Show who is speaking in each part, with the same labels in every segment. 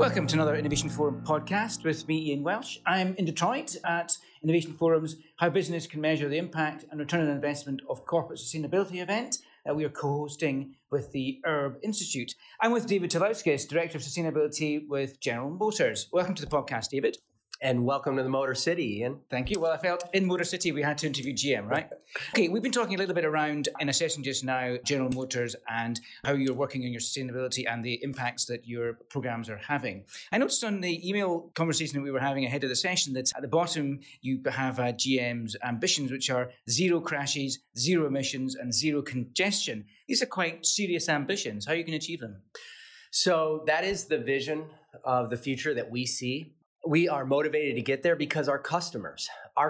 Speaker 1: Welcome to another Innovation Forum podcast with me, Ian Welsh. I'm in Detroit at Innovation Forum's How Business Can Measure the Impact and Return on Investment of Corporate Sustainability event that we are co-hosting with the URB Institute. I'm with David Talauskas, Director of Sustainability with General Motors. Welcome to the podcast, David.
Speaker 2: And welcome to the Motor City, Ian.
Speaker 1: Thank you. Well, I felt in Motor City we had to interview GM, right? Okay, we've been talking a little bit around, in a session just now, General Motors and how you're working on your sustainability and the impacts that your programs are having. I noticed on the email conversation that we were having ahead of the session that at the bottom you have GM's ambitions, which are zero crashes, zero emissions, and zero congestion. These are quite serious ambitions. How are you going to achieve them?
Speaker 2: So that is the vision of the future that we see. We are motivated to get there because our customers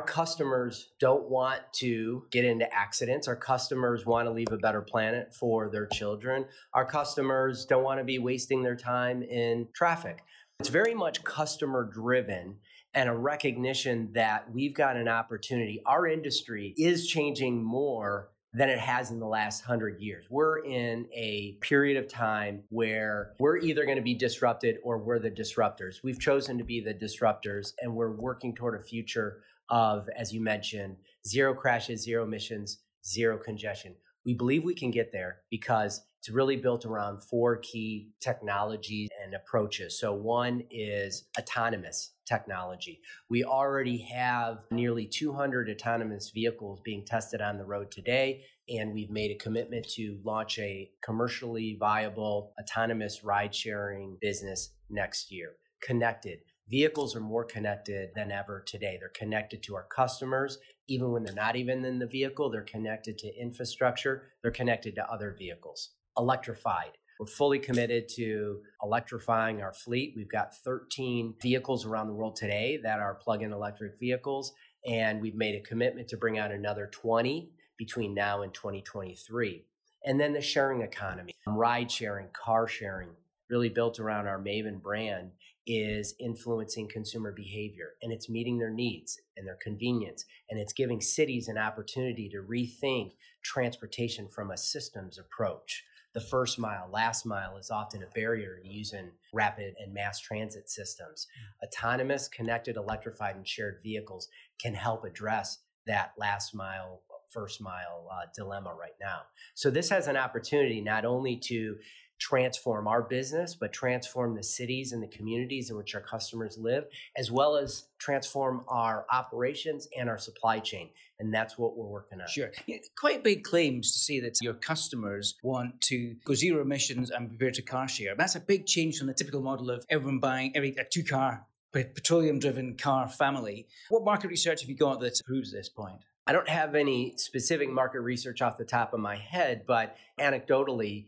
Speaker 2: don't want to get into accidents. Our customers want to leave a better planet for their children. Our customers don't want to be wasting their time in traffic. It's very much customer driven and a recognition that we've got an opportunity. Our industry is changing more than it has in the last 100 years. We're in a period of time where we're either going to be disrupted or we're the disruptors. We've chosen to be the disruptors, and we're working toward a future of, as you mentioned, zero crashes, zero emissions, zero congestion. We believe we can get there because it's really built around four key technologies and approaches. So one is autonomous technology. We already have nearly 200 autonomous vehicles being tested on the road today, and we've made a commitment to launch a commercially viable autonomous ride-sharing business next year. Connected. Vehicles are more connected than ever today. They're connected to our customers. Even when they're not even in the vehicle, they're connected to infrastructure. They're connected to other vehicles. Electrified. We're fully committed to electrifying our fleet. We've got 13 vehicles around the world today that are plug-in electric vehicles, and we've made a commitment to bring out another 20 between now and 2023. And then the sharing economy, ride sharing, car sharing, really built around our Maven brand, is influencing consumer behavior, and it's meeting their needs and their convenience, and it's giving cities an opportunity to rethink transportation from a systems approach. The first mile, last mile is often a barrier to using rapid and mass transit systems. Autonomous, connected, electrified, and shared vehicles can help address that last mile, first mile dilemma right now. So this has an opportunity not only to transform our business, but transform the cities and the communities in which our customers live, as well as transform our operations and our supply chain. And that's what we're working on.
Speaker 1: Sure. Quite big claims to say that your customers want to go zero emissions and prepare to car share. That's a big change from the typical model of everyone buying a two-car, petroleum-driven car family. What market research have you got that proves this point?
Speaker 2: I don't have any specific market research off the top of my head, but anecdotally,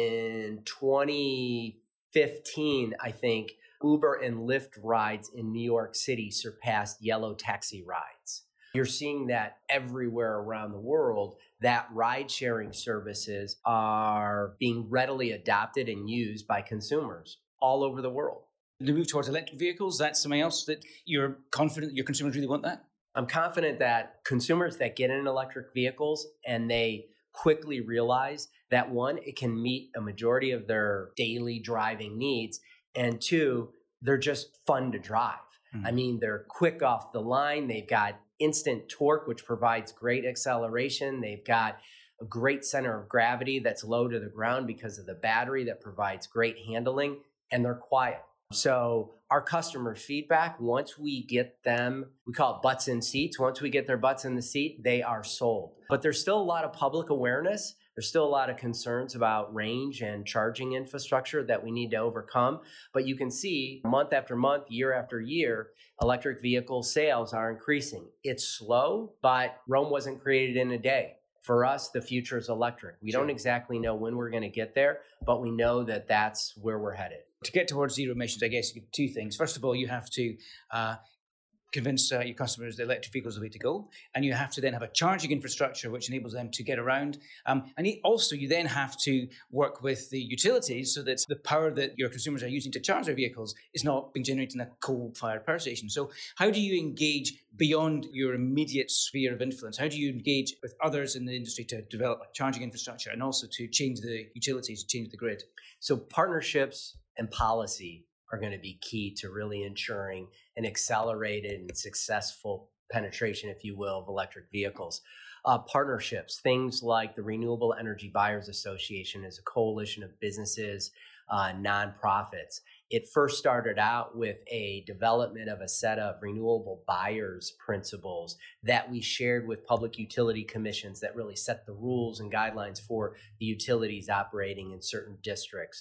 Speaker 2: in 2015, I think, Uber and Lyft rides in New York City surpassed yellow taxi rides. You're seeing that everywhere around the world, that ride-sharing services are being readily adopted and used by consumers all over the world.
Speaker 1: The move towards electric vehicles, that's something else that you're confident that your consumers really want that?
Speaker 2: I'm confident that consumers that get in electric vehicles and they quickly realize that, one, it can meet a majority of their daily driving needs, and two, they're just fun to drive. I mean, they're quick off the line. They've got instant torque, which provides great acceleration. They've got a great center of gravity that's low to the ground because of the battery that provides great handling, and they're quiet. So our customer feedback, once we get them, we call it butts in seats. Once we get their butts in the seat, they are sold. But there's still a lot of public awareness. There's still a lot of concerns about range and charging infrastructure that we need to overcome. But you can see month after month, year after year, electric vehicle sales are increasing. It's slow, but Rome wasn't created in a day. For us, the future is electric. We don't exactly know when we're going to get there, but we know that that's where we're headed.
Speaker 1: To get towards zero emissions, I guess you have two things. First of all, you have to convince your customers that electric vehicles are the way to go. And you have to then have a charging infrastructure which enables them to get around. You then have to work with the utilities so that the power that your consumers are using to charge their vehicles is not being generated in a coal-fired power station. So how do you engage beyond your immediate sphere of influence? How do you engage with others in the industry to develop a charging infrastructure and also to change the utilities, change the grid?
Speaker 2: So partnerships and policy are going to be key to really ensuring an accelerated and successful penetration, if you will, of electric vehicles. Partnerships, things like the Renewable Energy Buyers Association is a coalition of businesses, nonprofits. It first started out with a development of a set of renewable buyers principles that we shared with public utility commissions that really set the rules and guidelines for the utilities operating in certain districts.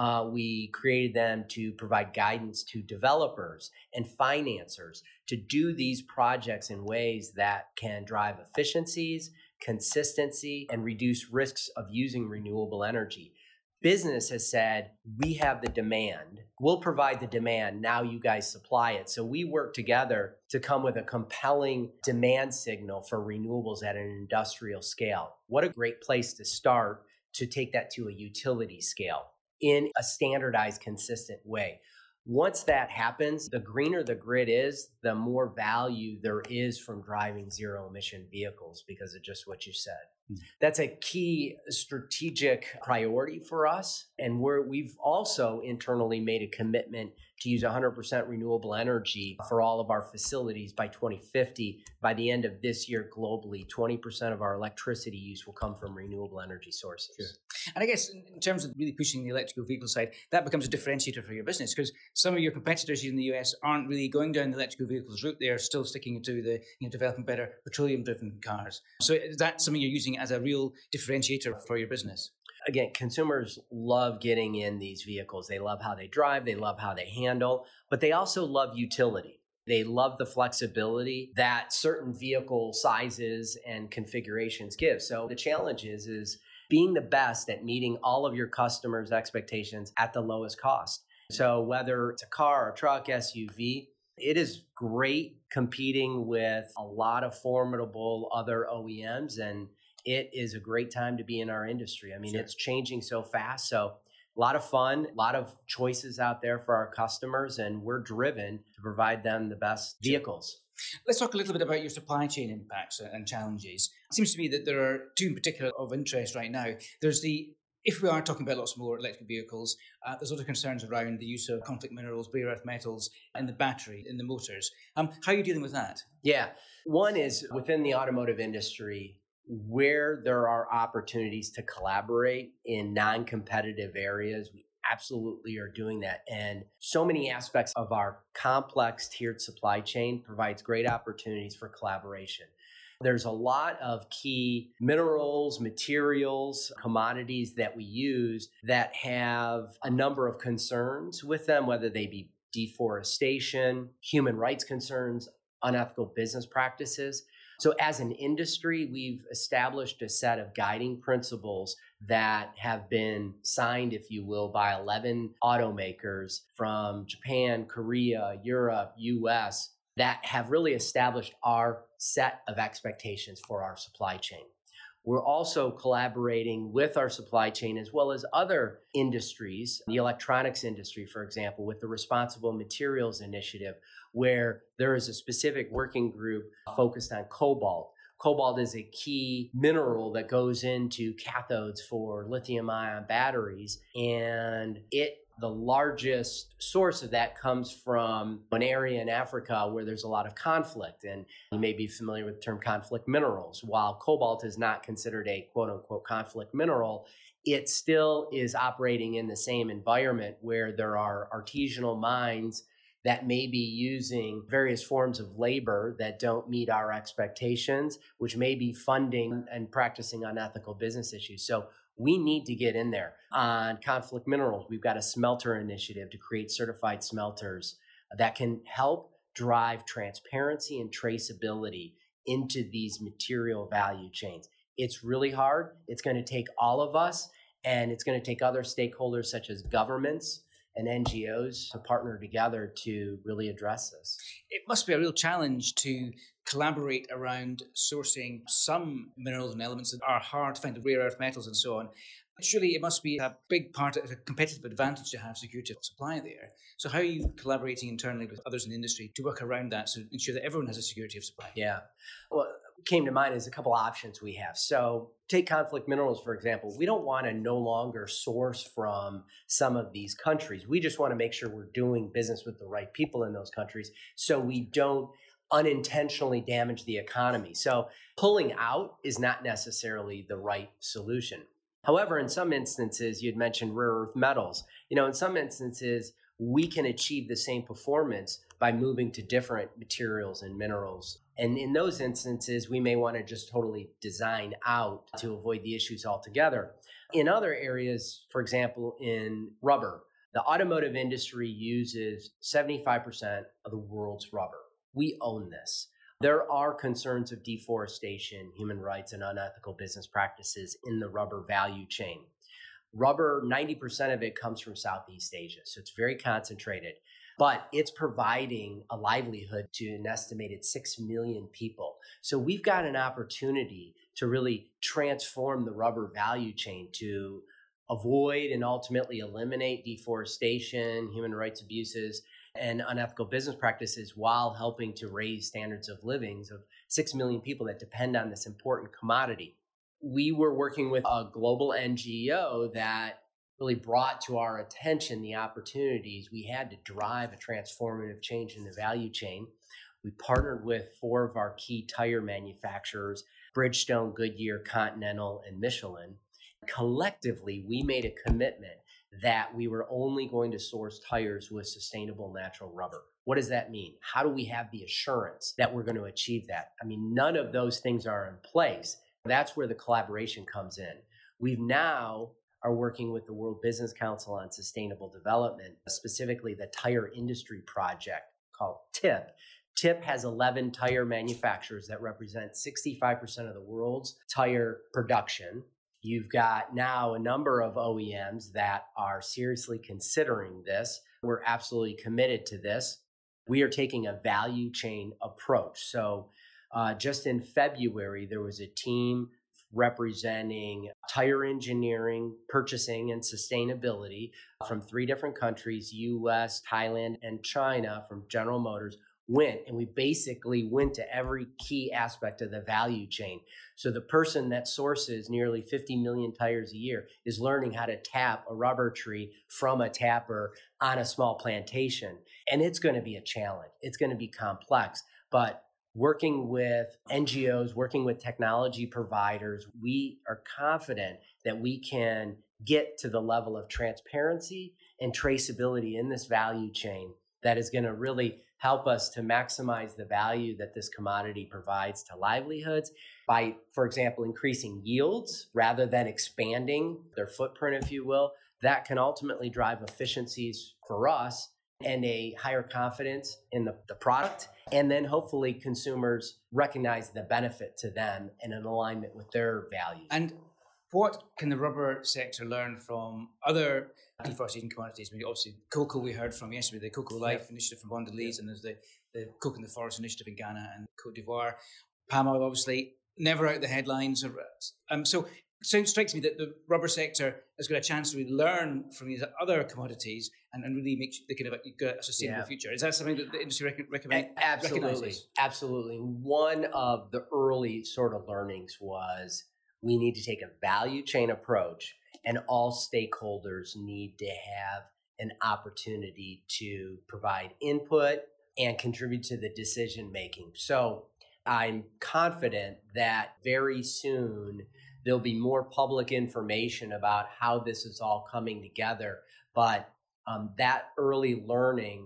Speaker 2: We created them to provide guidance to developers and financiers to do these projects in ways that can drive efficiencies, consistency, and reduce risks of using renewable energy. Business has said, we have the demand, we'll provide the demand, now you guys supply it. So we work together to come with a compelling demand signal for renewables at an industrial scale. What a great place to start to take that to a utility scale in a standardized, consistent way. Once that happens, the greener the grid is, the more value there is from driving zero emission vehicles because of just what you said. That's a key strategic priority for us. And we've also internally made a commitment to use 100% renewable energy for all of our facilities by 2050. By the end of this year, globally, 20% of our electricity use will come from renewable energy sources.
Speaker 1: Sure. And I guess in terms of really pushing the electrical vehicle side, that becomes a differentiator for your business because some of your competitors in the US aren't really going down the electrical vehicles route. They are still sticking to the developing better petroleum-driven cars. So is that something you're using as a real differentiator for your business?
Speaker 2: Again, consumers love getting in these vehicles. They love how they drive. They love how they handle, but they also love utility. They love the flexibility that certain vehicle sizes and configurations give. So the challenge is being the best at meeting all of your customers' expectations at the lowest cost. So whether it's a car, a truck, SUV, it is great competing with a lot of formidable other OEMs, and it is a great time to be in our industry. I mean, It's changing so fast. So a lot of fun, a lot of choices out there for our customers, and we're driven to provide them the best vehicles.
Speaker 1: Let's talk a little bit about your supply chain impacts and challenges. It seems to me that there are two in particular of interest right now. If we are talking about lots more electric vehicles, there's a lot of concerns around the use of conflict minerals, rare earth metals in the battery, in the motors. How are you dealing with that?
Speaker 2: Yeah. One is within the automotive industry, where there are opportunities to collaborate in non-competitive areas, we absolutely are doing that. And so many aspects of our complex tiered supply chain provides great opportunities for collaboration. There's a lot of key minerals, materials, commodities that we use that have a number of concerns with them, whether they be deforestation, human rights concerns, unethical business practices. So as an industry, we've established a set of guiding principles that have been signed, if you will, by 11 automakers from Japan, Korea, Europe, US, that have really established our set of expectations for our supply chain. We're also collaborating with our supply chain as well as other industries, the electronics industry, for example, with the Responsible Materials Initiative, where there is a specific working group focused on cobalt. Cobalt is a key mineral that goes into cathodes for lithium-ion batteries, and the largest source of that comes from an area in Africa where there's a lot of conflict. And you may be familiar with the term conflict minerals. While cobalt is not considered a quote-unquote conflict mineral, it still is operating in the same environment where there are artisanal mines that may be using various forms of labor that don't meet our expectations, which may be funding and practicing unethical business issues. So we need to get in there. On conflict minerals, we've got a smelter initiative to create certified smelters that can help drive transparency and traceability into these material value chains. It's really hard. It's going to take all of us, and it's going to take other stakeholders such as governments and NGOs to partner together to really address this.
Speaker 1: It must be a real challenge to collaborate around sourcing some minerals and elements that are hard to find, the rare earth metals and so on. Surely it must be a big part of a competitive advantage to have security of supply there. So how are you collaborating internally with others in the industry to work around that to ensure that everyone has a security of supply?
Speaker 2: Yeah. Well, came to mind is a couple options we have. So take conflict minerals, for example. We don't want to no longer source from some of these countries. We just want to make sure we're doing business with the right people in those countries so we don't unintentionally damage the economy. So pulling out is not necessarily the right solution. However, in some instances, you'd mentioned rare earth metals. In some instances, we can achieve the same performance by moving to different materials and minerals. And in those instances, we may want to just totally design out to avoid the issues altogether. In other areas, for example, in rubber, the automotive industry uses 75% of the world's rubber. We own this. There are concerns of deforestation, human rights, and unethical business practices in the rubber value chain. Rubber, 90% of it comes from Southeast Asia, so it's very concentrated, but it's providing a livelihood to an estimated 6 million people. So we've got an opportunity to really transform the rubber value chain to avoid and ultimately eliminate deforestation, human rights abuses, and unethical business practices while helping to raise standards of living of 6 million people that depend on this important commodity. We were working with a global NGO that really brought to our attention the opportunities we had to drive a transformative change in the value chain. We partnered with 4 of our key tire manufacturers, Bridgestone, Goodyear, Continental, and Michelin. Collectively, we made a commitment that we were only going to source tires with sustainable natural rubber. What does that mean? How do we have the assurance that we're going to achieve that? None of those things are in place. That's where the collaboration comes in. We've now are working with the World Business Council on Sustainable Development, specifically the Tire Industry Project called TIP. TIP has 11 tire manufacturers that represent 65% of the world's tire production. You've got now a number of OEMs that are seriously considering this. We're absolutely committed to this. We are taking a value chain approach. So just in February, there was a team representing tire engineering, purchasing, and sustainability from 3 different countries, US, Thailand, and China, from General Motors, went. And we basically went to every key aspect of the value chain. So the person that sources nearly 50 million tires a year is learning how to tap a rubber tree from a tapper on a small plantation. And it's going to be a challenge. It's going to be complex. But working with NGOs, working with technology providers, we are confident that we can get to the level of transparency and traceability in this value chain that is going to really help us to maximize the value that this commodity provides to livelihoods by, for example, increasing yields rather than expanding their footprint, if you will. That can ultimately drive efficiencies for us and a higher confidence in the product. And then hopefully consumers recognize the benefit to them and in alignment with their values.
Speaker 1: And what can the rubber sector learn from other deforestation commodities? Obviously, cocoa we heard from yesterday, the Cocoa Life initiative from Bondalese, and there's the Coke in the Forest initiative in Ghana and Cote d'Ivoire. Palm oil, obviously, never out the headlines. So it strikes me that the rubber sector has got a chance to really learn from these other commodities and really make sure they can have a sustainable future. Is that something that the industry recognizes?
Speaker 2: Absolutely. One of the early sort of learnings was we need to take a value chain approach, and all stakeholders need to have an opportunity to provide input and contribute to the decision making. So I'm confident that very soon there'll be more public information about how this is all coming together. But that early learning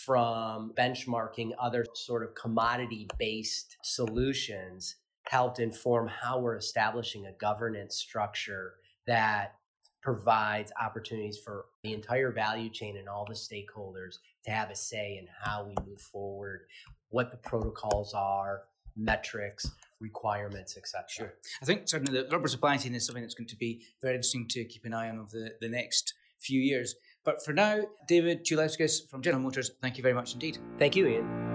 Speaker 2: from benchmarking other sort of commodity-based solutions helped inform how we're establishing a governance structure that provides opportunities for the entire value chain and all the stakeholders to have a say in how we move forward, what the protocols are, metrics, requirements, etc.
Speaker 1: Sure. I think certainly the rubber supply chain is something that's going to be very interesting to keep an eye on over the next few years. But for now, David Chulauskas from General Motors, thank you very much indeed.
Speaker 2: Thank you, Ian.